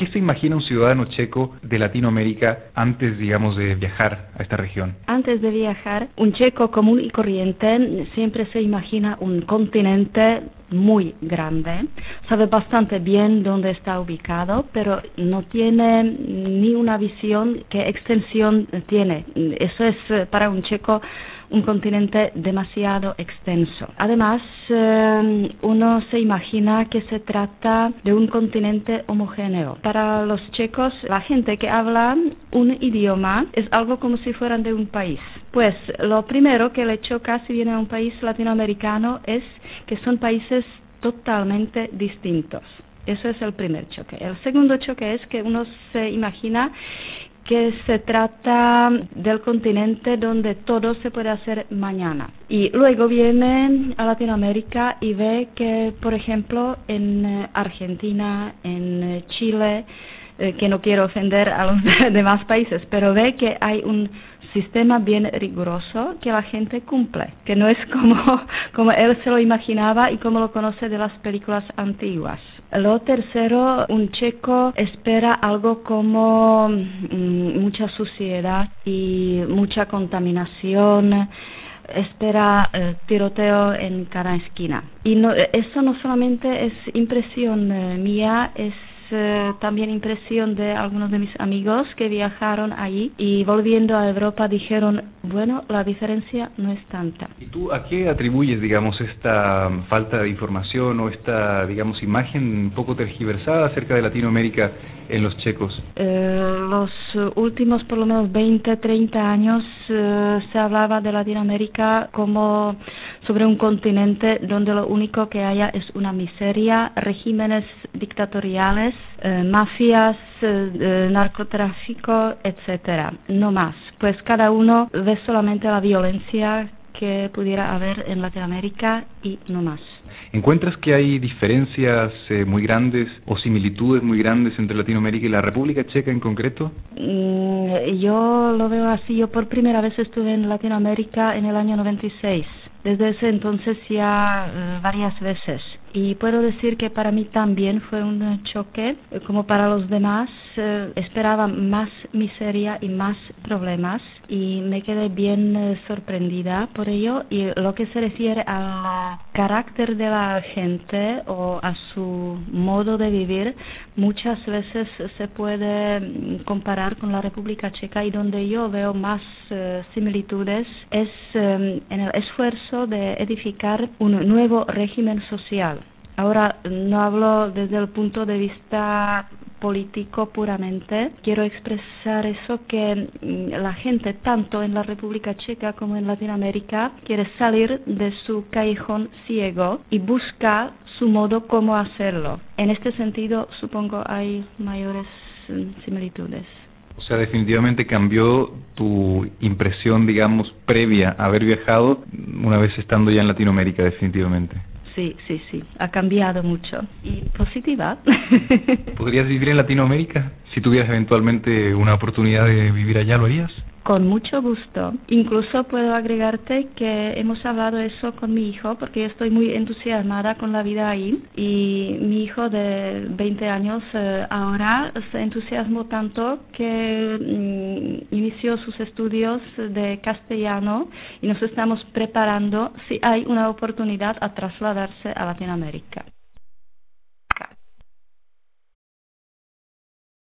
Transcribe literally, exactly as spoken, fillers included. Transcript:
¿Qué se imagina un ciudadano checo de Latinoamérica antes, digamos, de viajar a esta región? Antes de viajar, un checo común y corriente siempre se imagina un continente muy grande, sabe bastante bien dónde está ubicado, pero no tiene ni una visión qué extensión tiene. Eso es para un checo un continente demasiado extenso. Además, eh, uno se imagina que se trata de un continente homogéneo. Para los checos, la gente que habla un idioma es algo como si fueran de un país. Pues lo primero que le choca si viene a un país latinoamericano es que son países totalmente distintos. Eso es el primer choque. El segundo choque es que uno se imagina que se trata del continente donde todo se puede hacer mañana. Y luego viene a Latinoamérica y ve que, por ejemplo, en Argentina, en Chile, eh, que no quiero ofender a los demás países, pero ve que hay un sistema bien riguroso que la gente cumple, que no es como, como él se lo imaginaba y como lo conoce de las películas antiguas. Lo tercero, un checo espera algo como mmm, mucha suciedad y mucha contaminación, espera eh, tiroteo en cada esquina. Y no, eso no solamente es impresión eh, mía, es eh, también impresión de algunos de mis amigos que viajaron allí y volviendo a Europa dijeron, bueno, la diferencia no es tanta. ¿Y tú a qué atribuyes, digamos, esta falta de información o esta, digamos, imagen un poco tergiversada acerca de Latinoamérica en los checos? Eh, los últimos por lo menos veinte, treinta años eh, se hablaba de Latinoamérica como sobre un continente donde lo único que haya es una miseria, regímenes dictatoriales, eh, mafias, eh, eh, narcotráfico, etcétera. No más. Pues cada uno ve solamente la violencia que pudiera haber en Latinoamérica y no más. ¿Encuentras que hay diferencias eh, muy grandes o similitudes muy grandes entre Latinoamérica y la República Checa en concreto? Mm, yo lo veo así. Yo por primera vez estuve en Latinoamérica en el año noventa y seis. Desde ese entonces ya eh, varias veces. Y puedo decir que para mí también fue un choque, eh, como para los demás. Eh, esperaba más miseria y más problemas y me quedé bien eh, sorprendida por ello. Y lo que se refiere al carácter de la gente o a su modo de vivir, muchas veces se puede comparar con la República Checa, y donde yo veo más eh, similitudes es eh, en el esfuerzo de edificar un nuevo régimen social. Ahora no hablo desde el punto de vista político puramente, quiero expresar eso que la gente tanto en la República Checa como en Latinoamérica quiere salir de su callejón ciego y busca su modo cómo hacerlo. En este sentido supongo hay mayores similitudes. O sea, definitivamente cambió tu impresión, digamos, previa a haber viajado una vez estando ya en Latinoamérica, definitivamente. Sí, sí, sí, ha cambiado mucho. Y positiva. ¿Podrías vivir en Latinoamérica? Si tuvieras eventualmente una oportunidad de vivir allá, ¿lo harías? Con mucho gusto. Incluso puedo agregarte que hemos hablado eso con mi hijo, porque yo estoy muy entusiasmada con la vida ahí. Y mi hijo de veinte años eh, ahora se entusiasmó tanto que mm, inició sus estudios de castellano y nos estamos preparando si hay una oportunidad a trasladarse a Latinoamérica.